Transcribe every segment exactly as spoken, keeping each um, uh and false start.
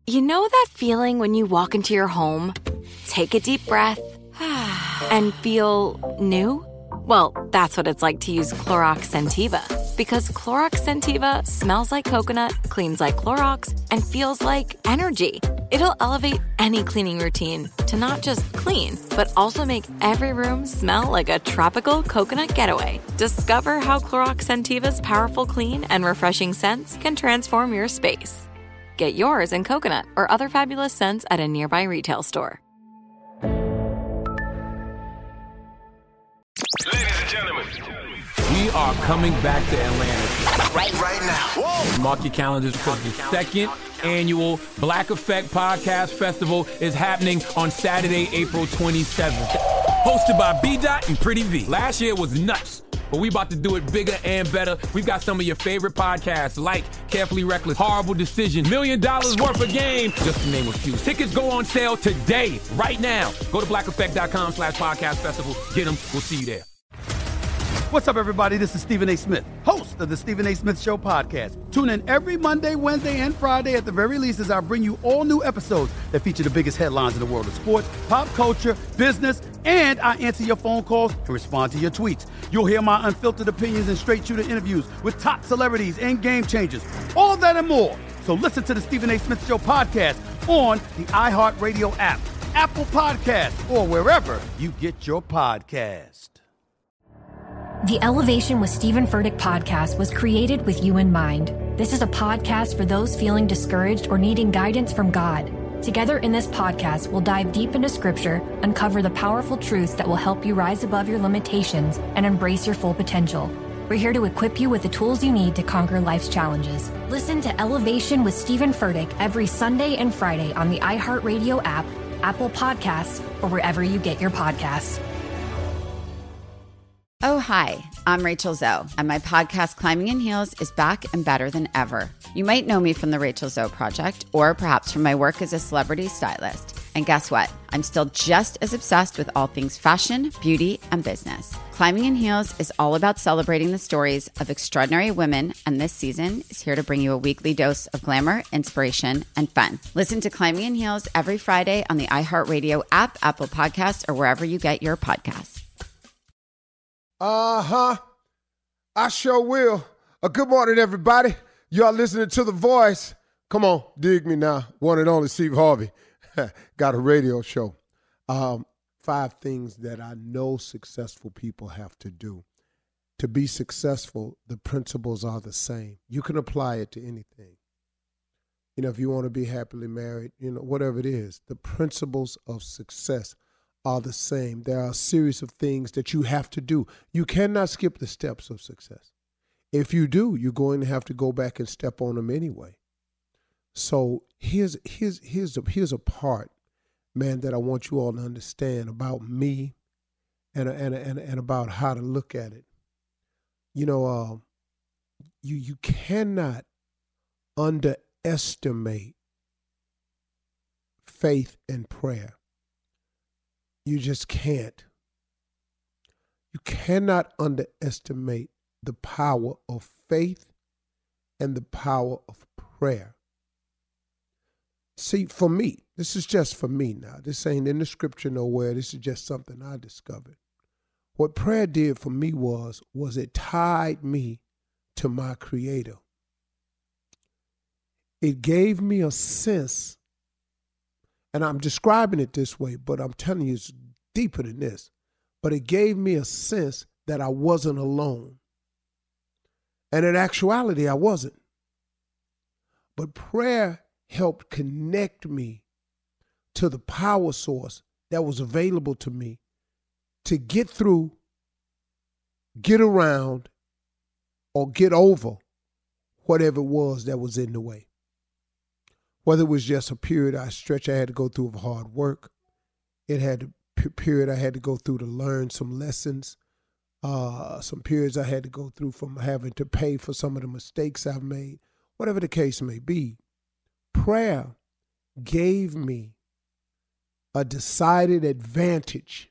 You know that feeling when you walk into your home, take a deep breath, and feel new? Well, that's what it's like to use Clorox Scentiva. Because Clorox Scentiva smells like coconut, cleans like Clorox, and feels like energy. It'll elevate any cleaning routine to not just clean, but also make every room smell like a tropical coconut getaway. Discover how Clorox Scentiva's powerful clean and refreshing scents can transform your space. Get yours in coconut or other fabulous scents at a nearby retail store. Ladies and gentlemen, we are coming back to Atlanta. Right, right now. Whoa. Mark your calendars because the second annual Black Effect Podcast Festival is happening on Saturday, April twenty-seventh. Hosted by B-Dot and Pretty V. Last year was nuts, but we about to do it bigger and better. We've got some of your favorite podcasts like Carefully Reckless, Horrible Decision, Million Dollars Worth of Game, just to name a few. Tickets go on sale today, right now. Go to blackeffect.com slash podcast festival. Get them. We'll see you there. What's up, everybody? This is Stephen A. Smith, host of the Stephen A. Smith Show podcast. Tune in every Monday, Wednesday, and Friday at the very least as I bring you all new episodes that feature the biggest headlines in the world of sports, pop culture, business, and I answer your phone calls and respond to your tweets. You'll hear my unfiltered opinions and straight-shooter interviews with top celebrities and game changers. All that and more. So listen to the Stephen A. Smith Show podcast on the iHeartRadio app, Apple Podcasts, or wherever you get your podcast. The Elevation with Stephen Furtick podcast was created with you in mind. This is a podcast for those feeling discouraged or needing guidance from God. Together in this podcast, we'll dive deep into scripture, uncover the powerful truths that will help you rise above your limitations and embrace your full potential. We're here to equip you with the tools you need to conquer life's challenges. Listen to Elevation with Stephen Furtick every Sunday and Friday on the iHeartRadio app, Apple Podcasts, or wherever you get your podcasts. Oh, hi, I'm Rachel Zoe, and my podcast, Climbing in Heels, is back and better than ever. You might know me from the Rachel Zoe Project, or perhaps from my work as a celebrity stylist. And guess what? I'm still just as obsessed with all things fashion, beauty, and business. Climbing in Heels is all about celebrating the stories of extraordinary women, and this season is here to bring you a weekly dose of glamour, inspiration, and fun. Listen to Climbing in Heels every Friday on the iHeartRadio app, Apple Podcasts, or wherever you get your podcasts. Uh-huh. I sure will. Uh, good morning, everybody. Y'all listening to The Voice. Come on, dig me now. One and only Steve Harvey. Got a radio show. Um, five things that I know successful people have to do. To be successful, the principles are the same. You can apply it to anything. You know, if you want to be happily married, you know, whatever it is, the principles of success are the same. There are a series of things that you have to do. You cannot skip the steps of success. If you do, you're going to have to go back and step on them anyway. So here's here's here's a, here's a part, man, that I want you all to understand about me and and and, and about how to look at it. You know, uh, you you cannot underestimate faith and prayer. You just can't. You cannot underestimate the power of faith and the power of prayer. See, for me, this is just for me now. This ain't in the scripture nowhere. This is just something I discovered. What prayer did for me was, was it tied me to my Creator. It gave me a sense. And I'm describing it this way, but I'm telling you it's deeper than this. But it gave me a sense that I wasn't alone. And in actuality, I wasn't. But prayer helped connect me to the power source that was available to me to get through, get around, or get over whatever it was that was in the way. Whether it was just a period I stretch I had to go through of hard work, it had a period I had to go through to learn some lessons, uh, some periods I had to go through from having to pay for some of the mistakes I've made, whatever the case may be. Prayer gave me a decided advantage,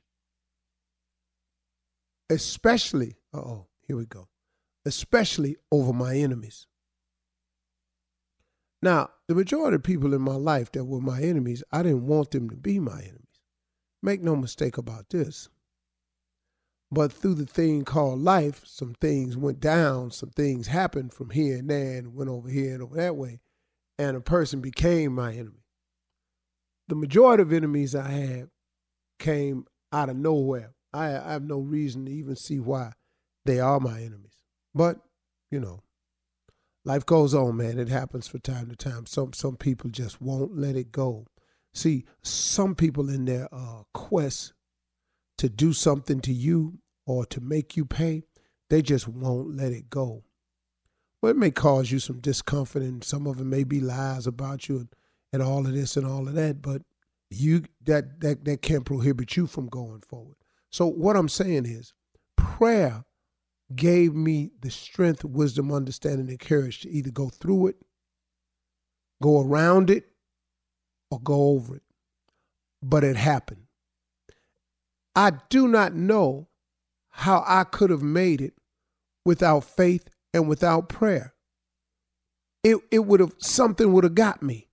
especially, uh-oh, here we go, especially over my enemies. Now, the majority of people in my life that were my enemies, I didn't want them to be my enemies. Make no mistake about this. But through the thing called life, some things went down, some things happened from here and there and went over here and over that way, and a person became my enemy. The majority of enemies I had came out of nowhere. I, I have no reason to even see why they are my enemies. But, you know, life goes on, man. It happens from time to time. Some some people just won't let it go. See, some people in their uh, quest to do something to you or to make you pay, they just won't let it go. Well, it may cause you some discomfort, and some of it may be lies about you and, and all of this and all of that, but you that, that that can't prohibit you from going forward. So what I'm saying is, prayer gave me the strength, wisdom, understanding, and courage to either go through it, go around it, or go over it. But it happened. I do not know how I could have made it without faith and without prayer. It it would have, something would have got me.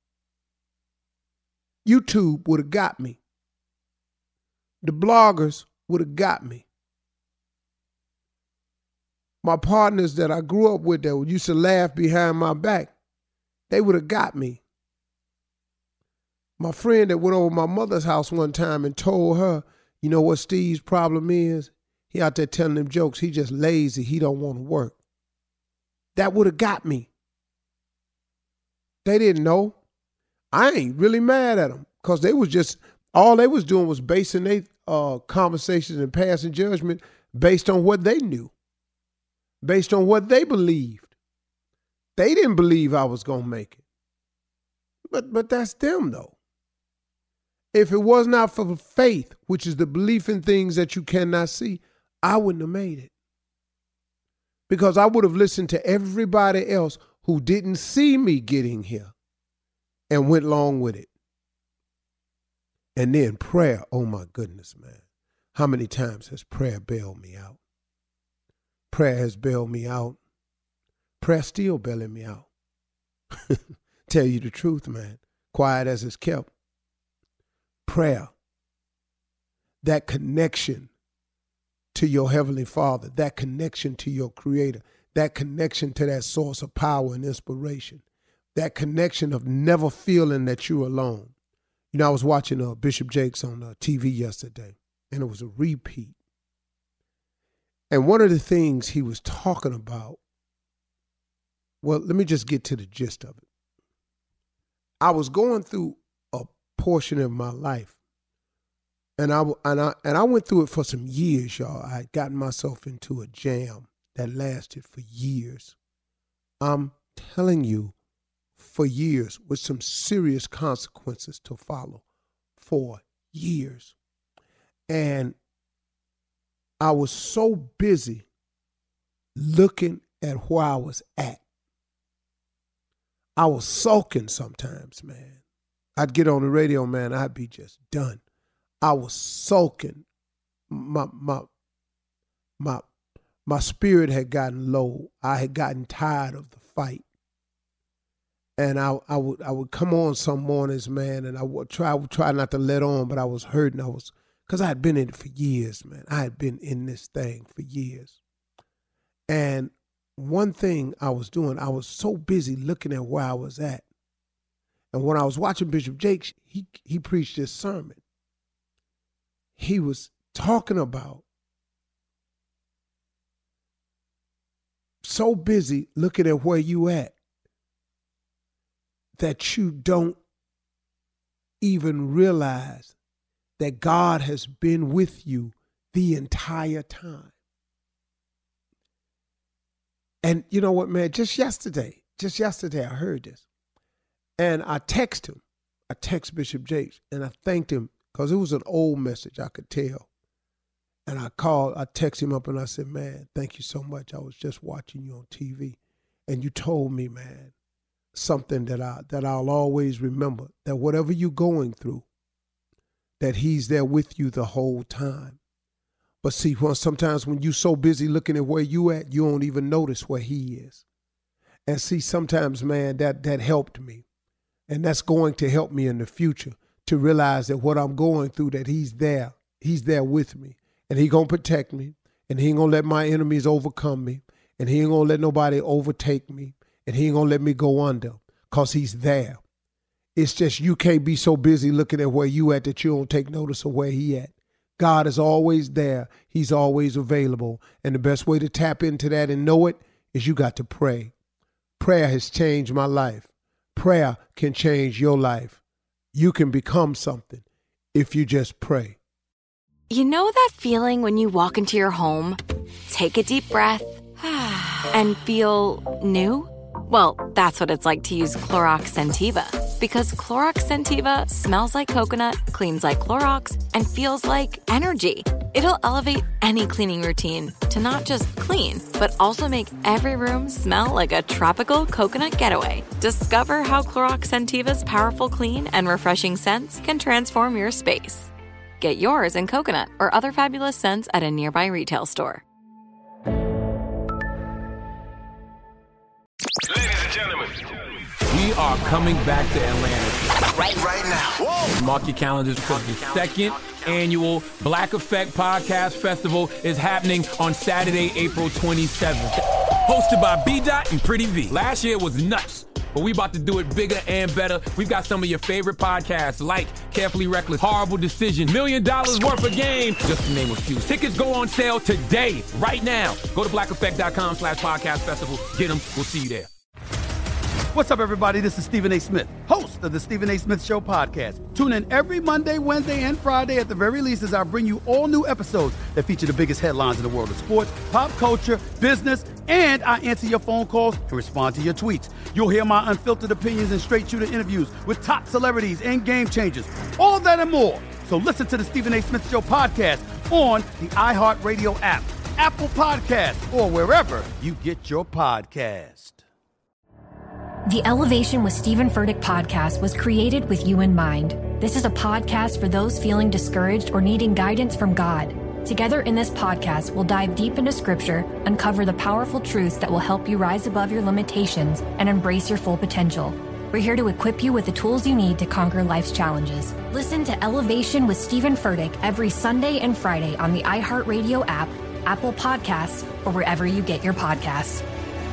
YouTube would have got me. The bloggers would have got me. My partners that I grew up with that used to laugh behind my back, they would have got me. My friend that went over to my mother's house one time and told her, you know what Steve's problem is? He out there telling them jokes. He just lazy. He don't want to work. That would have got me. They didn't know. I ain't really mad at them because they was just, all they was doing was basing their uh, conversations and passing judgment based on what they knew, based on what they believed. They didn't believe I was going to make it. But but that's them, though. If it was not for faith, which is the belief in things that you cannot see, I wouldn't have made it. Because I would have listened to everybody else who didn't see me getting here and went along with it. And then prayer, oh my goodness, man. How many times has prayer bailed me out? Prayer has bailed me out. Prayer still bailing me out. Tell you the truth, man. Quiet as it's kept. Prayer, that connection to your Heavenly Father, that connection to your Creator, that connection to that source of power and inspiration, that connection of never feeling that you're alone. You know, I was watching uh, Bishop Jakes on uh, T V yesterday, and it was a repeat. And one of the things he was talking about, well, let me just get to the gist of it. I was going through a portion of my life, and I, and I, and I went through it for some years, y'all. I had gotten myself into a jam that lasted for years. I'm telling you, for years, with some serious consequences to follow, for years. And I was so busy looking at where I was at. I was sulking sometimes, man. I'd get on the radio, man, I'd be just done. I was sulking. My my my my spirit had gotten low. I had gotten tired of the fight. And I I would I would come on some mornings, man, and I would try would try not to let on, but I was hurting. I was because I had been in it for years, man. I had been in this thing for years. And one thing I was doing, I was so busy looking at where I was at. And when I was watching Bishop Jakes, he he preached this sermon. He was talking about so busy looking at where you at that you don't even realize that God has been with you the entire time. And you know what, man, just yesterday, just yesterday I heard this. And I text him. I text Bishop Jakes and I thanked him because it was an old message, I could tell. And I called, I texted him up and I said, man, thank you so much. I was just watching you on T V. And you told me, man, something that, I, that I'll always remember, that whatever you're going through, that he's there with you the whole time. But see, well, sometimes when you're so busy looking at where you at, you don't even notice where he is. And see, sometimes, man, that, that helped me. And that's going to help me in the future to realize that what I'm going through, that he's there. He's there with me. And he going to protect me. And he ain't going to let my enemies overcome me. And he ain't going to let nobody overtake me. And he ain't going to let me go under because he's there. It's just you can't be so busy looking at where you at that you don't take notice of where he at. God is always there. He's always available. And the best way to tap into that and know it is you got to pray. Prayer has changed my life. Prayer can change your life. You can become something if you just pray. You know that feeling when you walk into your home, take a deep breath, and feel new? Well, that's what it's like to use Clorox Scentiva. Because Clorox Scentiva smells like coconut, cleans like Clorox, and feels like energy. It'll elevate any cleaning routine to not just clean, but also make every room smell like a tropical coconut getaway. Discover how Clorox Scentiva's powerful clean and refreshing scents can transform your space. Get yours in coconut or other fabulous scents at a nearby retail store. Ladies and gentlemen, We are coming back to Atlanta. right, right now. Whoa. Mark your calendars because the second annual Black Effect Podcast Festival is happening on Saturday, April twenty-seventh. Hosted by B Dot and Pretty V. Last year was nuts, but we about to do it bigger and better. We've got some of your favorite podcasts like Carefully Reckless, Horrible Decision, Million Dollars Worth of Game, just to name a few. Tickets go on sale today, right now. Go to blackeffect.com slash podcast festival. Get them. We'll see you there. What's up, everybody? This is Stephen A. Smith, host of the Stephen A. Smith Show podcast. Tune in every Monday, Wednesday, and Friday at the very least as I bring you all new episodes that feature the biggest headlines in the world of sports, pop culture, business, and I answer your phone calls and respond to your tweets. You'll hear my unfiltered opinions and straight-shooter interviews with top celebrities and game changers. All that and more. So listen to the Stephen A. Smith Show podcast on the iHeartRadio app, Apple Podcasts, or wherever you get your podcast. The Elevation with Stephen Furtick podcast was created with you in mind. This is a podcast for those feeling discouraged or needing guidance from God. Together in this podcast, we'll dive deep into scripture, uncover the powerful truths that will help you rise above your limitations and embrace your full potential. We're here to equip you with the tools you need to conquer life's challenges. Listen to Elevation with Stephen Furtick every Sunday and Friday on the iHeartRadio app, Apple Podcasts, or wherever you get your podcasts.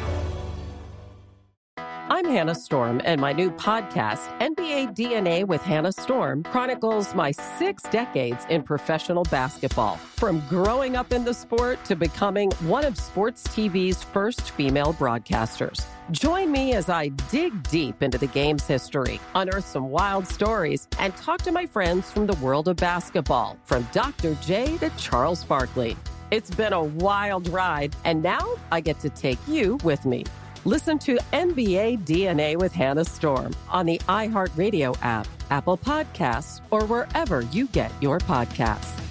I'm Hannah Storm, and my new podcast, N B A D N A with Hannah Storm, chronicles my six decades in professional basketball. From growing up in the sport to becoming one of sports T V's first female broadcasters. Join me as I dig deep into the game's history, unearth some wild stories, and talk to my friends from the world of basketball, from Doctor J to Charles Barkley. It's been a wild ride, and now I get to take you with me. Listen to N B A D N A with Hannah Storm on the iHeartRadio app, Apple Podcasts, or wherever you get your podcasts.